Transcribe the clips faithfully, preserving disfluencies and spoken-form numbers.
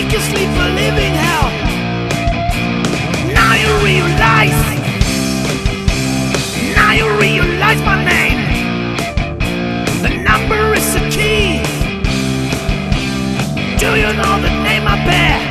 make you sleep a living hell. Now you realize, now you realize my name. The number is the key. Do you know the name I bear?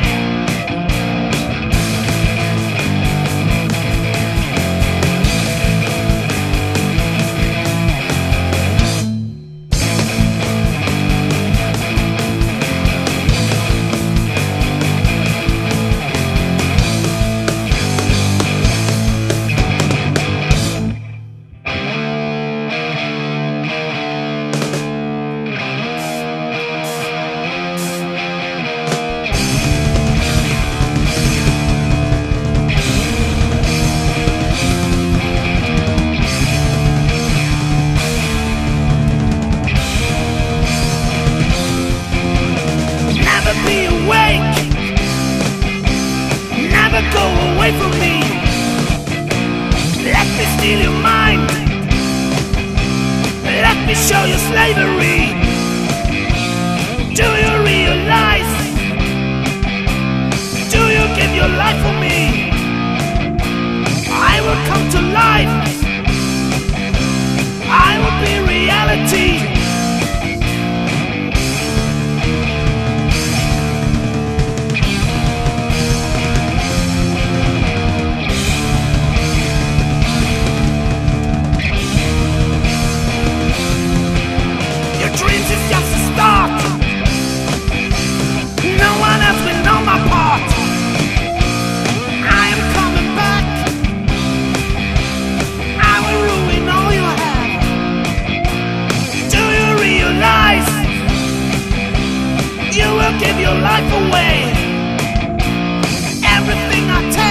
Be awake, never go away from me. Let me steal your mind, let me show you slavery. Do you realize? Do you give your life for me? I will come to life, I will be reality. Dreams is just a start. No one else will know my part. I am coming back. I will ruin all you have. Do you realize? You will give your life away. Everything I take.